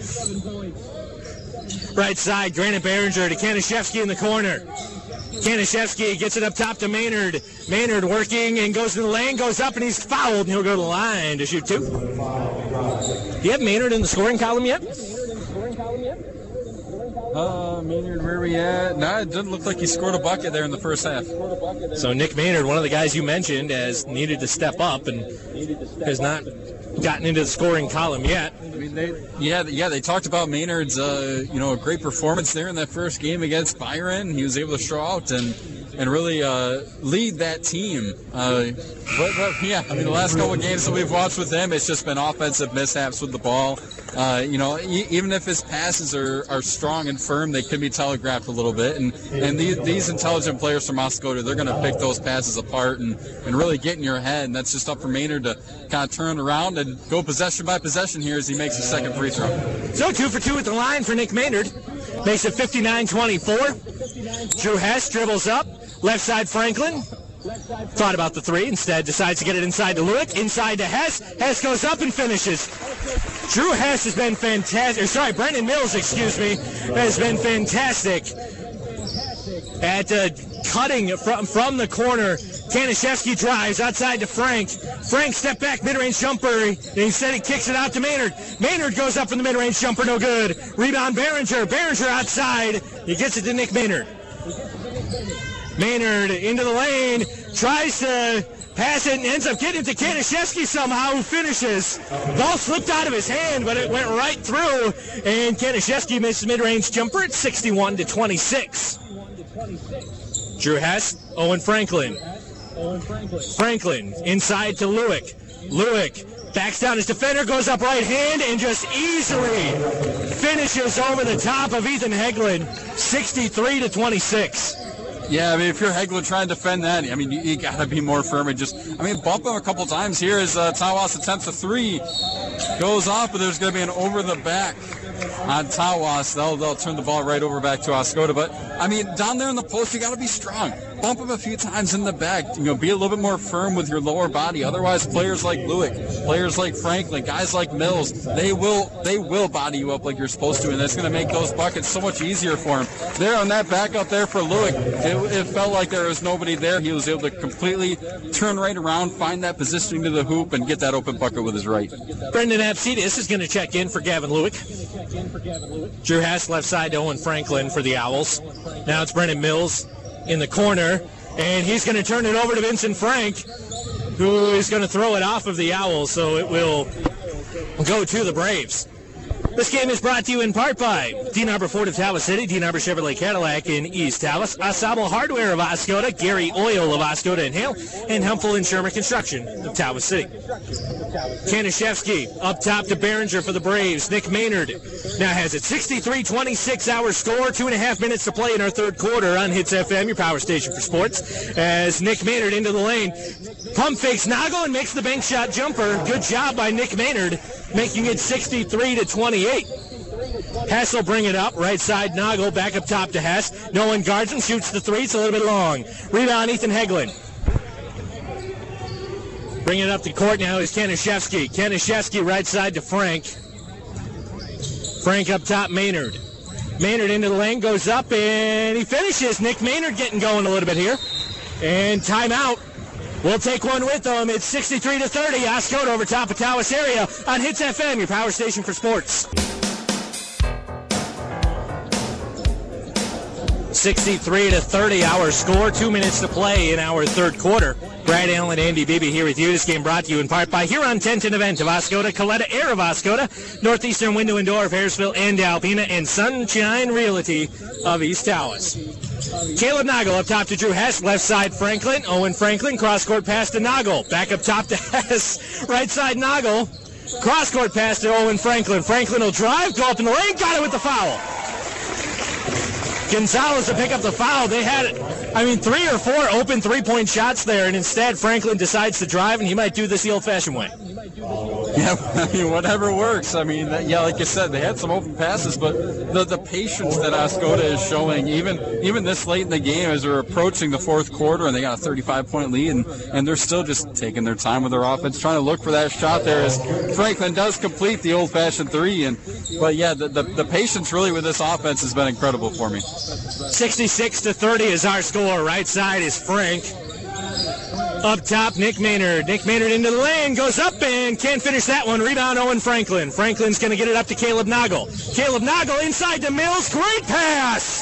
Right side, Granite Behringer to Kanaszewski in the corner. Kanaszewski gets it up top to Maynard. Maynard working and goes in the lane, goes up, and he's fouled, and he'll go to the line to shoot two. Do you have Maynard in the scoring column yet? Uh, Maynard, where are we at? No, it doesn't look like he scored a bucket there in the first half. So Nick Maynard, one of the guys you mentioned, has needed to step up and has not gotten into the scoring column yet. I mean, they, yeah, yeah, they talked about Maynard's, uh, you know, a great performance there in that first game against Byron. He was able to show out and and really uh, lead that team. Uh, but, but yeah, I mean, the last couple of games that we've watched with him, it's just been offensive mishaps with the ball. Uh, you know, e- even if his passes are, are strong and firm, they can be telegraphed a little bit. And and these, these intelligent players from Oscoda, they're going to pick those passes apart and, and really get in your head. And that's just up for Maynard to kind of turn around and go possession by possession here as he makes his second free throw. So two for two at the line for Nick Maynard. Makes it fifty-nine twenty-four. Drew Hess dribbles up. Left side, Franklin. Thought about the three. Instead, decides to get it inside to Lewick. Inside to Hess. Hess goes up and finishes. Drew Hess has been fantastic. Or sorry, Brendan Mills, excuse me, has been fantastic at uh, cutting from, from the corner. Kanaszewski drives outside to Frank. Frank step back, mid-range jumper. Instead, he kicks it out to Maynard. Maynard goes up from the mid-range jumper, no good. Rebound, Behringer. Behringer outside. He gets it to Nick Maynard. Maynard into the lane, tries to pass it and ends up getting it to Kanaszewski somehow, who finishes. Ball slipped out of his hand, but it went right through, and Kanaszewski missed the mid-range jumper at sixty-one to twenty-six. Drew Hess, Owen Franklin. Franklin inside to Lewick. Lewick backs down his defender, goes up right hand, and just easily finishes over the top of Ethan Hagelin, sixty-three to twenty-six. Yeah, I mean, if you're Hegler trying to defend that, I mean, you, you got to be more firm and just, I mean, bump him a couple times here as uh, Tawas attempts a three. Goes off, but there's going to be an over the back on Tawas. They'll, they'll turn the ball right over back to Oscoda. But, I mean, down there in the post, you got to be strong. Bump him a few times in the back. You know, be a little bit more firm with your lower body. Otherwise, players like Lewick, players like Franklin, guys like Mills, they will they will body you up like you're supposed to, and that's going to make those buckets so much easier for him. There on that back out there for Lewick, it, it felt like there was nobody there. He was able to completely turn right around, find that positioning to the hoop, and get that open bucket with his right. Brendan Apsidis is going to check in for Gavin Lewick. Drew Hess left side to Owen Franklin for the Owls. Now it's Brendan Mills in the corner, and he's going to turn it over to Vincent Frank. who is going to throw it off of the Owls, so it will go to the Braves. This game is brought to you in part by D. Narber Ford of Tawas City, D. Narber Chevrolet Cadillac in East Tawas, Asabo Hardware of Oscoda, Gary Oil of Oscoda and Hale, and Hempel and Sherman Construction of Tawas City. Kanishevsky up top to Behringer for the Braves. Nick Maynard now has it. sixty-three twenty-six our score, two and a half minutes to play in our third quarter on Hits F M, your power station for sports. As Nick Maynard into the lane, pump fakes Nagel and makes the bank shot jumper. Good job by Nick Maynard, making it sixty-three to twenty-eight. Hess will bring it up. Right side, Nagel back up top to Hess. No one guards him, shoots the three. It's a little bit long. Rebound, Ethan Heglin. Bring it up to court now is Kanishevsky. Kanishevsky right side to Frank. Frank up top, Maynard. Maynard into the lane, goes up, and he finishes. Nick Maynard getting going a little bit here. And timeout. We'll take one with them. It's sixty-three to thirty. Oscoda over top of Tawas area on Hits F M, your power station for sports. sixty-three to thirty our score. Two minutes to play in our third quarter. Brad Allen, Andy Beebe here with you. This game brought to you in part by Huron Tent and Event of Oscoda, Coletta Air of Oscoda, Northeastern Window and Door of Harrisville and Alpena, and Sunshine Realty of East Tawas. Caleb Nagel up top to Drew Hess. Left side, Franklin. Owen Franklin. Cross-court pass to Nagel. Back up top to Hess. Right side, Nagel. Cross-court pass to Owen Franklin. Franklin will drive, go up in the lane. Got it with the foul. Gonzalez to pick up the foul. They had, I mean, three or four open three-point shots there, and instead Franklin decides to drive, and he might do this the old-fashioned way. Yeah, I mean, whatever works. I mean, yeah, like you said, they had some open passes, but the the patience that Oscoda is showing, even even this late in the game as they're approaching the fourth quarter and they got a thirty-five point lead, and, and they're still just taking their time with their offense, trying to look for that shot there as Franklin does complete the old-fashioned three. And But, yeah, the, the, the patience really with this offense has been incredible for me. sixty-six to thirty is our score. Right side is Frank. Up top, Nick Maynard. Nick Maynard into the lane, goes up and can't finish that one. Rebound, Owen Franklin. Franklin's going to get it up to Caleb Nagel. Caleb Nagel inside to Mills. Great pass!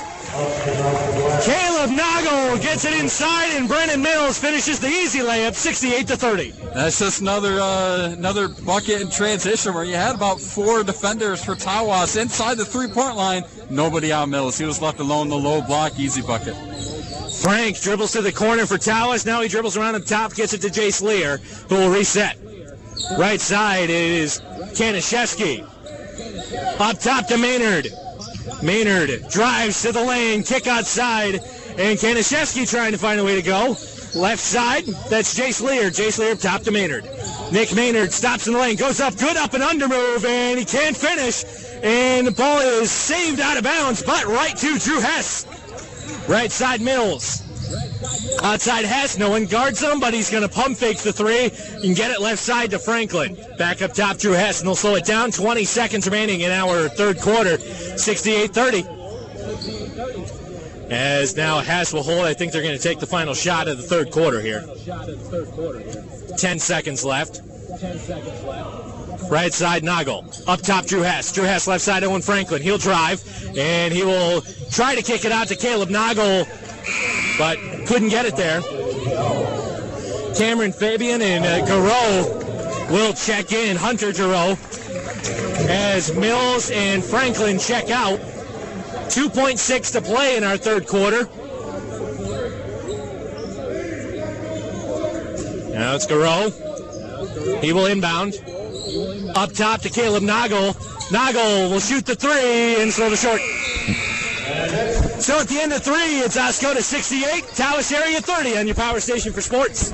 Caleb Nagel gets it inside, and Brennan Mills finishes the easy layup, sixty-eight to thirty. That's just another uh, another bucket in transition where you had about four defenders for Tawas inside the three-point line. Nobody on Mills. He was left alone, the low block, easy bucket. Frank dribbles to the corner for Tawas. Now he dribbles around the top, gets it to Jace Lear, who will reset. Right side is Kanishevsky. Up top to Maynard. Maynard drives to the lane, kick outside, and Kanishevsky trying to find a way to go. Left side, that's Jace Lear. Jace Lear up top to Maynard. Nick Maynard stops in the lane, goes up, good up and under move, and he can't finish. And the ball is saved out of bounds, but right to Drew Hess. Right side, Mills. Outside Hess, no one guards him, but he's going to pump fake the three and get it left side to Franklin. Back up top, Drew Hess, and they'll slow it down. twenty seconds remaining in our third quarter, sixty-eight thirty. As now Hess will hold. I think they're going to take the final shot of the third quarter here. Ten seconds left. Right side, Nagel. Up top, Drew Hess. Drew Hess, left side, Owen Franklin. He'll drive, and he will try to kick it out to Caleb Nagel, but couldn't get it there. Cameron Fabian and uh, Garreau will check in. Hunter Garreau, as Mills and Franklin check out. two point six to play in our third quarter. Now it's Garreau. He will inbound. Up top to Caleb Nagel. Nagel will shoot the three and throw the short. So at the end of three, it's Oscoda sixty-eight, Tawas area thirty on your power station for sports.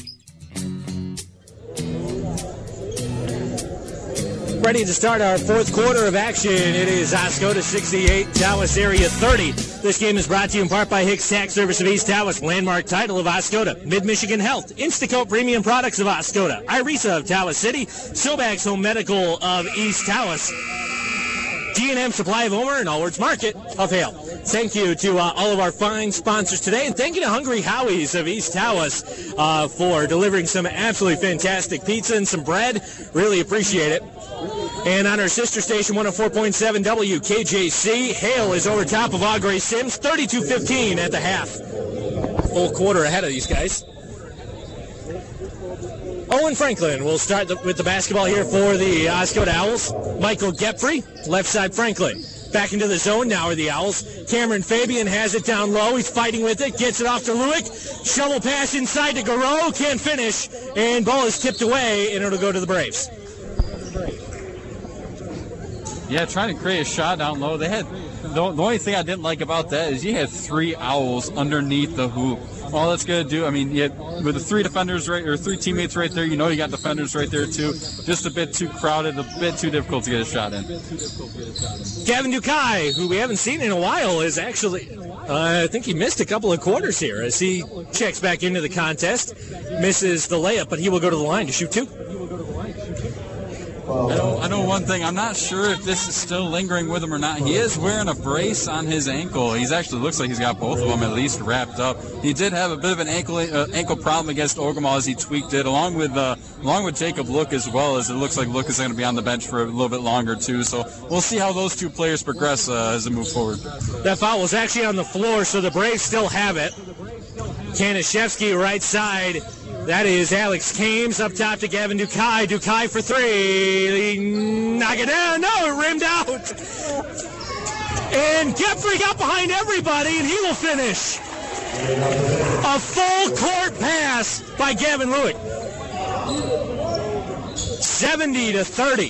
Ready to start our fourth quarter of action. It is Oscoda sixty-eight, Tawas area thirty. This game is brought to you in part by Hicks Tax Service of East Tawas, Landmark Title of Oscoda, Mid-Michigan Health, Instacoat Premium Products of Oscoda, Irisa of Tawas City, Sobax Home Medical of East Tawas, G and M Supply of Omer, and Allwards Market of Hale. Thank you to uh, all of our fine sponsors today, and thank you to Hungry Howie's of East Tawas uh, for delivering some absolutely fantastic pizza and some bread. Really appreciate it. And on our sister station, one oh four point seven W K J C, Hale is over top of Augrey Sims, thirty-two fifteen at the half. Full quarter ahead of these guys. Owen Franklin will start the, with the basketball here for the Oscoda Owls. Michael Gepfrey, left side Franklin. Back into the zone now are the Owls. Cameron Fabian has it down low. He's fighting with it. Gets it off to Lewick. Shovel pass inside to Garreau. Can't finish. And ball is tipped away, and it'll go to the Braves. Yeah, trying to create a shot down low. They had the, the only thing I didn't like about that is you had three Owls underneath the hoop. All that's going to do, I mean, you had, with the three defenders right, or three teammates right there, you know you got defenders right there too. Just a bit too crowded, a bit too difficult to get a shot in. Gavin Dukai, who we haven't seen in a while, is actually, uh, I think he missed a couple of quarters here as he checks back into the contest. Misses the layup, but he will go to the line to shoot two. I know, I know one thing. I'm not sure if this is still lingering with him or not. He is wearing a brace on his ankle. He's actually looks like he's got both of them at least wrapped up. He did have a bit of an ankle uh, ankle problem against Ogemaw as he tweaked it, along with uh, along with Jacob Look as well, as it looks like Look is going to be on the bench for a little bit longer too. So we'll see how those two players progress uh, as they move forward. That foul was actually on the floor, so the Braves still have it. Kanishevsky right side. That is Alex Kames up top to Gavin Dukai. Dukai for three. Knock it down. No, it rimmed out. And Gepfrey got behind everybody, and he will finish. A full court pass by Gavin Lewick. seventy to thirty.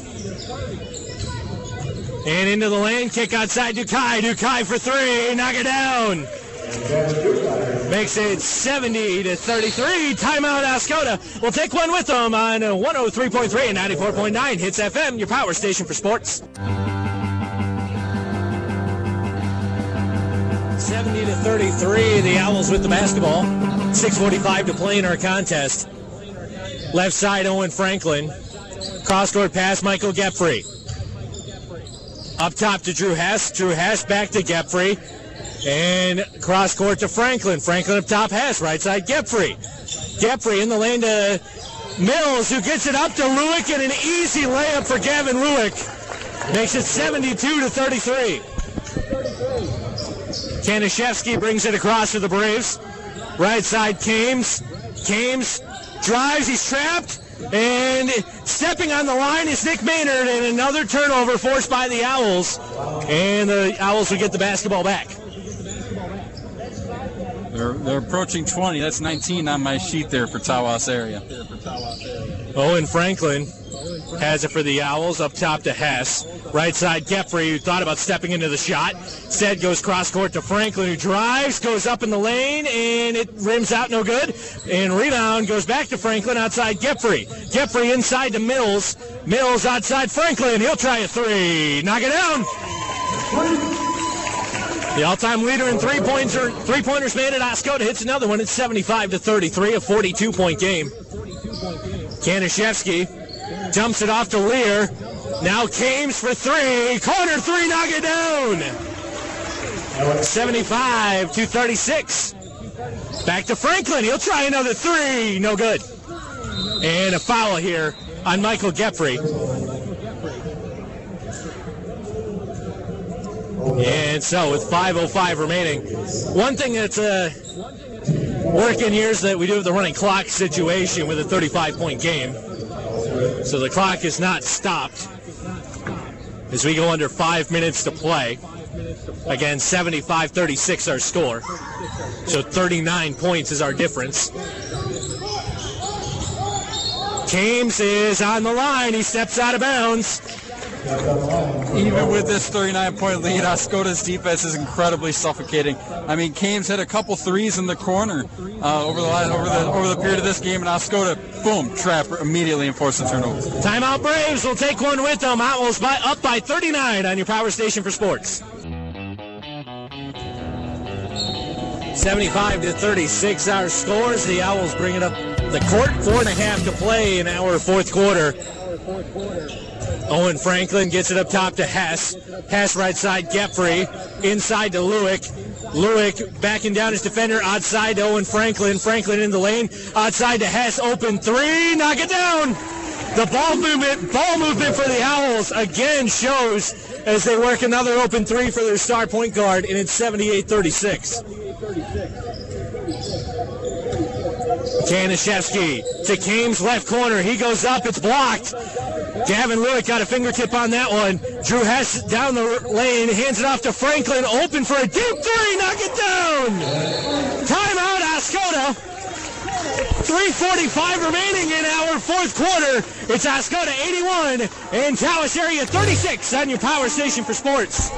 And into the lane, kick outside Dukai. Dukai for three. Knock it down. Makes it seventy to thirty-three. Timeout, Oscoda. We'll take one with them on one oh three point three and ninety-four point nine Hits F M, your power station for sports. seventy to thirty-three, the Owls with the basketball. six forty-five to play in our contest. Left side, Owen Franklin. Cross-court pass, Michael Gepfrey. Up top to Drew Hess. Drew Hess back to Gepfrey. And cross-court to Franklin. Franklin up top, Hess. Right side, Gepfrey. Gepfrey in the lane to Mills, who gets it up to Lewick, and an easy layup for Gavin Lewick. Makes it seventy-two to thirty-three. Kanishevsky brings it across to the Braves. Right side, Kames. Kames drives, he's trapped. And stepping on the line is Nick Maynard, and another turnover forced by the Owls. And the Owls will get the basketball back. They're, they're approaching twenty. That's nineteen on my sheet there for Tawas area. Owen Franklin has it for the Owls, up top to Hess. Right side, Gepfrey, who thought about stepping into the shot. Instead goes cross-court to Franklin, who drives, goes up in the lane, and it rims out no good. And rebound goes back to Franklin outside Gepfrey. Gepfrey inside to Mills. Mills outside Franklin. He'll try a three. Knock it down. The all-time leader in three-pointer, three-pointers made at Oscoda hits another one. It's seventy-five to thirty-three, a forty-two point game. Kanishevsky dumps it off to Lear. Now Kames for three. Corner three, knock it down. seventy-five to thirty-six. Back to Franklin. He'll try another three. No good. And a foul here on Michael Gepfrey. And so with five oh five remaining, one thing that's uh, working here is that we do have the running clock situation with a thirty-five point game. So the clock is not stopped as we go under five minutes to play. Again, seventy-five thirty-six our score. So thirty-nine points is our difference. Kames is on the line. He steps out of bounds. Even with this thirty-nine point lead, Oscoda's defense is incredibly suffocating. I mean, Kames hit a couple threes in the corner uh, over the over the over the period of this game, and Oscoda, boom, trap immediately and force the turnover. Timeout, Braves. We'll take one with them. Owls by, up by thirty-nine on your power station for sports. seventy-five to thirty-six our scores. The Owls bring it up the court. Four and a half to play in our fourth quarter. Owen Franklin gets it up top to Hess. Hess right side, Gepfrey. Inside to Lewick. Lewick backing down his defender. Outside to Owen Franklin. Franklin in the lane. Outside to Hess. Open three. Knock it down. The ball movement, ball movement for the Owls again shows as they work another open three for their star point guard, and it's seventy-eight thirty-six. Kanishevsky to Kames, left corner. He goes up. It's blocked. Gavin Lewick got a fingertip on that one. Drew Hess down the lane, hands it off to Franklin. Open for a deep three. Knock it down. Timeout, Oscoda. three forty-five remaining in our fourth quarter. It's Oscoda eighty-one and Tawas Area thirty-six on your power station for sports.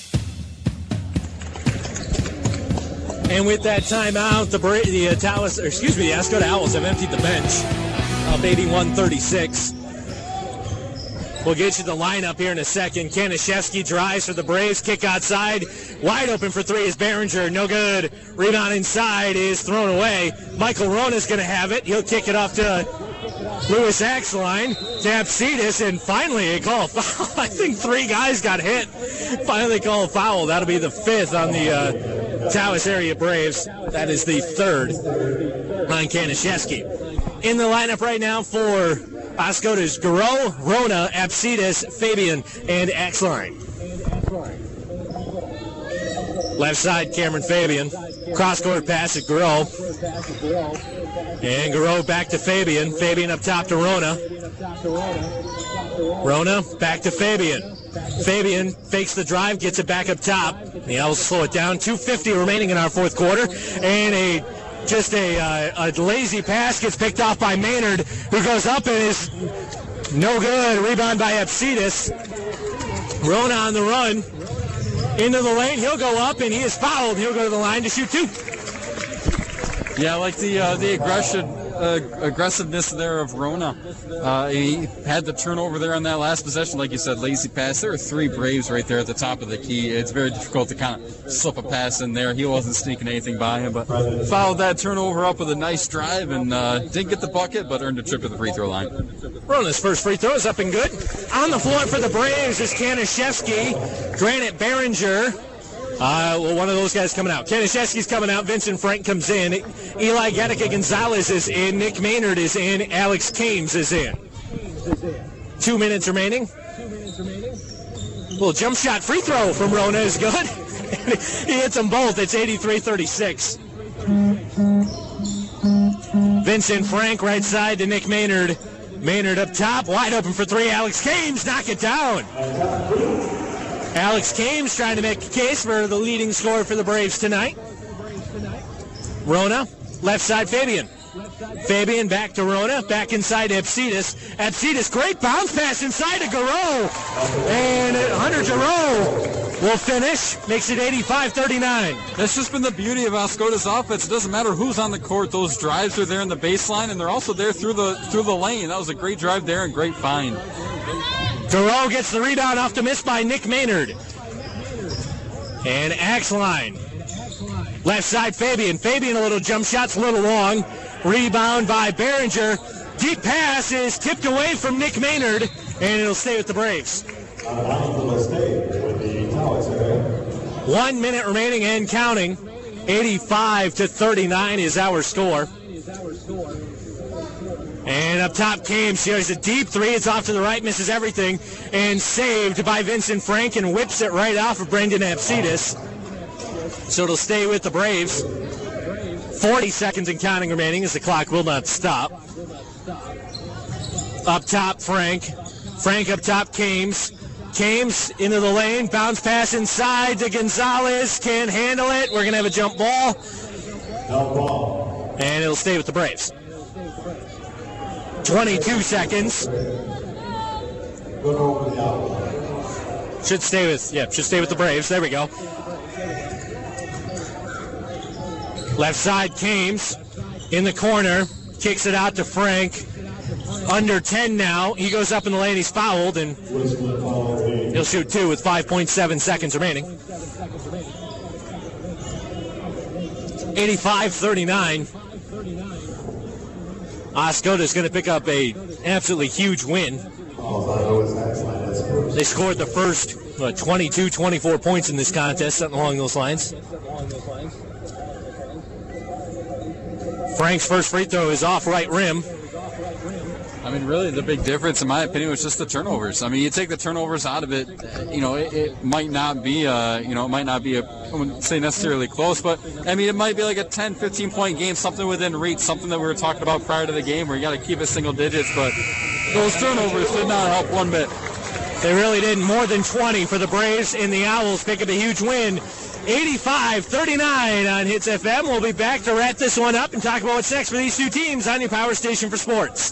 And with that timeout, the, the uh, Tawas, or excuse me, the Oscoda Owls have emptied the bench of eighty-one thirty-six. We'll get you the lineup here in a second. Kanishevsky drives for the Braves. Kick outside. Wide open for three is Behringer. No good. Rebound inside is thrown away. Michael Rona's going to have it. He'll kick it off to Lewis Axline. To Apsidis. And finally a call foul. I think three guys got hit. Finally call a foul. That'll be the fifth on the uh, Tawas Area Braves. That is the third on Kanishevsky. In the lineup right now for Oscoda's Garreau, Rona, Apsidis, Fabian, and Axline. Left side, Cameron Fabian. Cross-court pass at Garreau. And Garreau back to Fabian. Fabian up top to Rona. Rona back to Fabian. Fabian fakes the drive, gets it back up top. The Owls slow it down. two fifty remaining in our fourth quarter. And a Just a, uh, a lazy pass gets picked off by Maynard, who goes up and is no good. Rebound by Apsidis. Rona on the run. Into the lane. He'll go up, and he is fouled. He'll go to the line to shoot two. Yeah, I like the uh, the aggression, uh, aggressiveness there of Rona. Uh, he had the turnover there on that last possession, like you said, lazy pass. There are three Braves right there at the top of the key. It's very difficult to kind of slip a pass in there. He wasn't sneaking anything by him, but followed that turnover up with a nice drive and uh, didn't get the bucket, but earned a trip to the free throw line. Rona's first free throw is up and good. On the floor for the Braves is Kanishevsky, Granite Behringer. Uh, well, one of those guys coming out. Kanishevsky's coming out. Vincent Frank comes in. Eli Gattaca Gonzalez is in. Nick Maynard is in. Alex Kames is in. Two minutes remaining. Little jump shot free throw from Rona is good. He hits them both. It's eighty-three thirty-six. Vincent Frank right side to Nick Maynard. Maynard up top. Wide open for three. Alex Kames knock it down. Alex Kames trying to make a case for the leading scorer for the Braves tonight. Rona, left side Fabian. Fabian back to Rona, back inside to Apsidis. Apsidis, great bounce pass inside to Garreau. And Hunter Garreau will finish, makes it eighty-five thirty-nine. That's just been the beauty of Oscoda's offense. It doesn't matter who's on the court. Those drives are there in the baseline, and they're also there through the through the lane. That was a great drive there and great find. Garreau gets the rebound off the miss by Nick Maynard. And Axline. Left side Fabian. Fabian a little jump shot's a little long. Rebound by Behringer. Deep pass is tipped away from Nick Maynard, and it'll stay with the Braves. One minute remaining and counting. eighty-five to thirty-nine is our score. And up top, Kames. Here's a deep three. It's off to the right, misses everything, and saved by Vincent Frank, and whips it right off of Brendan Apsidis. So it'll stay with the Braves. forty seconds and counting remaining as the clock will not stop. Up top, Frank. Frank up top, Kames. Kames into the lane. Bounce pass inside to Gonzalez. Can't handle it. We're going to have a jump ball. And it'll stay with the Braves. twenty-two seconds. Should stay with, yeah, should stay with the Braves. There we go. Left side, Kames in the corner, kicks it out to Frank. Under ten now. He goes up in the lane. He's fouled, and he'll shoot two with five point seven seconds remaining. eighty-five thirty-nine. Oscoda's going to pick up a absolutely huge win. They scored the first what, twenty-two, twenty-four points in this contest, something along those lines. Frank's first free throw is off right rim. I mean, really, the big difference, in my opinion, was just the turnovers. I mean, you take the turnovers out of it, you know, it, it might not be, a, you know, it might not be, a, I wouldn't say necessarily close, but, I mean, it might be like a ten, fifteen-point game, something within reach, something that we were talking about prior to the game where you got to keep it single digits, but those turnovers did not help one bit. They really didn't. More than twenty for the Braves, and the Owls pick up a huge win. eighty-five thirty-nine on Hits F M. We'll be back to wrap this one up and talk about what's next for these two teams on your Power Station for Sports.